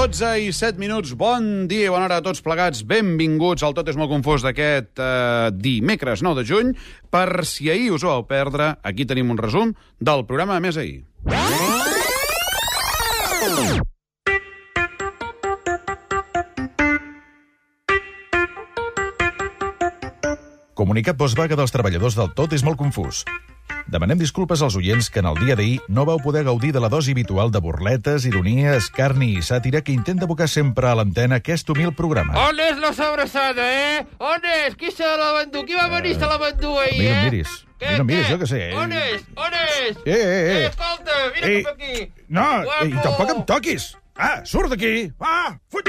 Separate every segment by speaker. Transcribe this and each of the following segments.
Speaker 1: 12:07, bon dia i bona hora a tots plegats. Benvinguts al Tot és molt confós d'aquest dimecres 9 de juny. Per si ahir us ho vau perdre, aquí tenim un resum del programa de més ahir.
Speaker 2: Comunicat postvaga dels treballadors del Tot és molt confús. Demanem disculpes als oients que en el dia d'ahir no vau poder gaudir de la dosi habitual de burletes, ironia, escarni i sàtira que intenta abocar sempre a l'antena aquest humil programa.
Speaker 3: On és la sobrassada, On és? Qui se l'abandú? Qui va venir a l'abandú ahir,
Speaker 2: No miris, jo que sé.
Speaker 3: On és? Escolta, vine cap aquí.
Speaker 2: No,
Speaker 3: Guapo.
Speaker 2: i tampoc em toquis. Surt d'aquí. Fuig.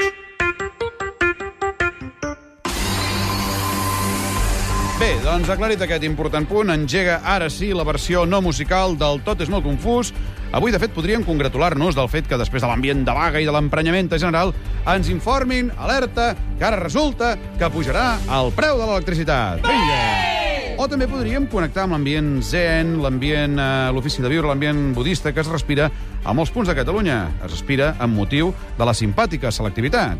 Speaker 1: Bé, doncs aclarit aquest important punt, engega ara sí la versió no musical del Tot és molt confús. Avui, de fet, podríem congratular-nos del fet que després de l'ambient de vaga i de l'emprenyament general ens informin, alerta, que ara resulta que pujarà el preu de l'electricitat. Vinga! O també podríem connectar amb l'ambient zen, l'ambient l'ofici de viure, l'ambient budista que es respira a molts punts de Catalunya. Es respira amb motiu de la simpàtica selectivitat.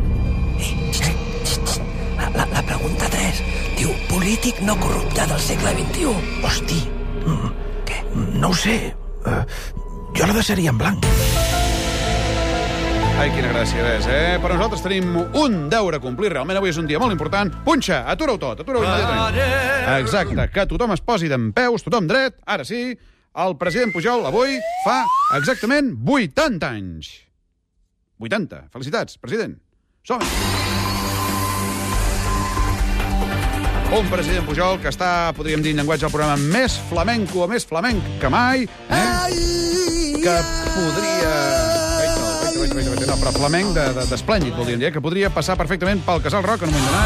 Speaker 4: La pregunta 3 diu polític no corrupte del segle XXI.
Speaker 5: Hosti,
Speaker 4: Què?
Speaker 5: no ho sé. Jo la deixaria en blanc.
Speaker 1: Ai, quina gràcia és, Però nosaltres tenim un deure a complir. Realment avui és un dia molt important. Punxa, atura-ho tot, atura-ho immediatament. Exacte, que tothom es posi dempeus, tothom dret. Ara sí, el president Pujol avui fa exactament 80 anys. 80. Felicitats, president. Som-hi. Un president Pujol que està, podríem dir en llenguatge del programa, més flamenco o més flamenc que mai, que podria... No, però flamenc d'esplèndid, voldríem dir, que podria passar perfectament pel Casal Rock en un moment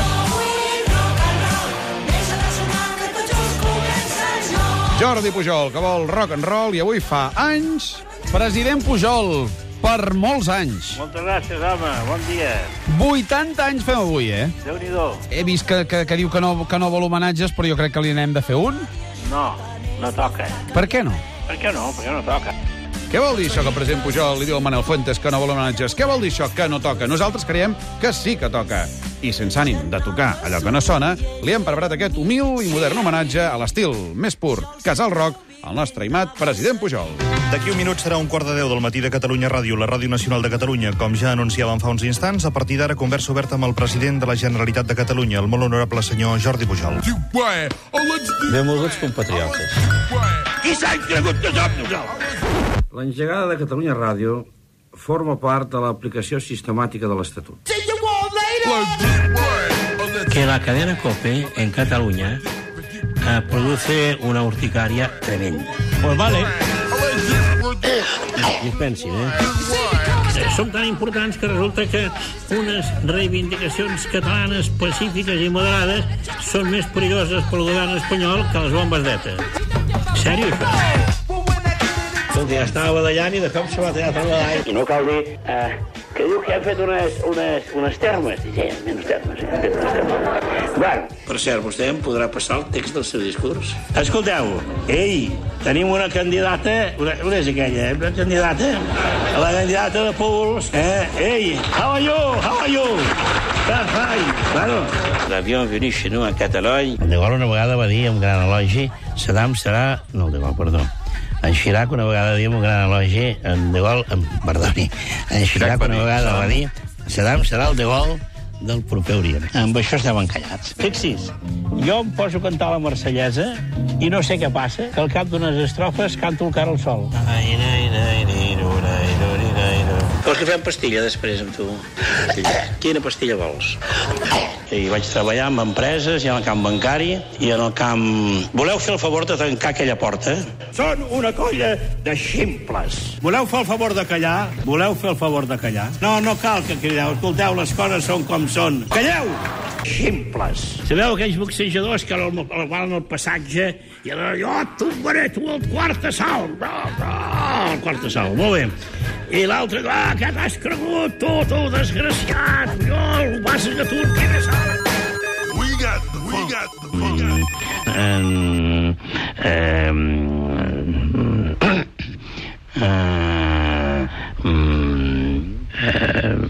Speaker 1: donat. Jordi Pujol, que vol rock and roll, i avui fa anys...
Speaker 6: President Pujol, per molts anys.
Speaker 7: Moltes gràcies, home. Bon dia.
Speaker 6: 80 anys fem avui,
Speaker 7: Déu-n'hi-do.
Speaker 6: He vist que diu que no vol homenatges, però jo crec que li n'hem de fer un.
Speaker 7: No toca.
Speaker 6: Per què no?
Speaker 7: Per què no? Perquè no toca.
Speaker 1: Què vol dir això que el president Pujol li diu al Manel Fuentes que no vol homenatges? Què vol dir això que no toca? Nosaltres creiem que sí que toca. I sense ànim de tocar allò que no sona, li hem preparat aquest humil i modern homenatge a l'estil més pur Casal Rock al nostre aimat president Pujol.
Speaker 2: D'aquí un minut serà 1:10 del matí de Catalunya Ràdio, la Ràdio Nacional de Catalunya. Com ja anunciàvem fa uns instants, a partir d'ara conversa oberta amb el president de la Generalitat de Catalunya, el molt honorable senyor Jordi Pujol.
Speaker 8: Benvolguts compatriotes.
Speaker 7: Qui s'ha cregut que som nosaltres?
Speaker 8: L'engegada de Catalunya Ràdio forma part de l'aplicació sistemàtica de l'Estatut.
Speaker 9: Que la cadena COPE en Cataluña produce una urticaria tremenda. Pues vale. Dispensin, Som tan importants que resulta que unes reivindicacions catalanes pacífiques i moderades són més perilloses pel govern espanyol que les bombes d'ETA. Sèrio, això? Escolta, ja estava badallant i de cop se va tallar tot l'all. I no cal dir que diu que han fet unes termes. Sí, menys termes, Bueno, per cert, vostè em podrà passar el text del seu discurs? Escolteu, tenim una candidata, una és aquella, una candidata, la candidata de Pouls, how are you? Bueno, l'avió venu chez nous a Catalunya. De Gaulle una vegada va dir amb gran elogi, Saddam serà... No, de Gaulle, perdó. En Chirac una vegada diem un gran elogi, en De Gaulle, perdoni, en Chirac una vegada va dir Saddam serà el De Gaulle del proper Orient. Amb això estem encallats. Fixis, jo em poso a cantar la Marsellesa i no sé què passa, que al cap d'unes estrofes canto el cara al sol. Vols que fem pastilla després amb tu? Quina pastilla vols? I vaig treballar amb empreses i en el camp bancari i en el camp... Voleu fer el favor de tancar aquella porta? Són una colla de ximples. Voleu fer el favor de callar? No cal que crideu. Escolteu, les coses són com són. Calleu! Ximples. Sabeu aquells boxejadors que van al passatge i allò, tombaré tu el quart assalt. El quart assalt, molt bé. I l'altre, què t'has cregut, tu, desgraciat? Jo, el que passa que tu en quina sala. We got the funk.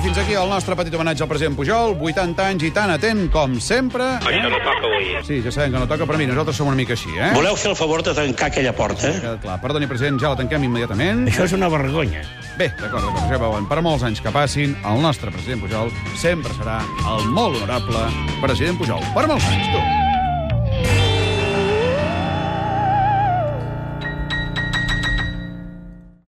Speaker 1: fins aquí el nostre petit homenatge al president Pujol, 80 anys i tan atent com sempre.
Speaker 9: Això no toca avui.
Speaker 1: Sí, ja sabem que no toca, però mira, nosaltres som una mica així, eh?
Speaker 9: Voleu fer el favor de tancar aquella porta?
Speaker 1: Queda clar. Perdoni, president, ja la tanquem immediatament.
Speaker 9: Això és una vergonya.
Speaker 1: Bé, d'acord, ja veuen. Per molts anys que passin, el nostre president Pujol sempre serà el molt honorable president Pujol. Per molts anys, tu.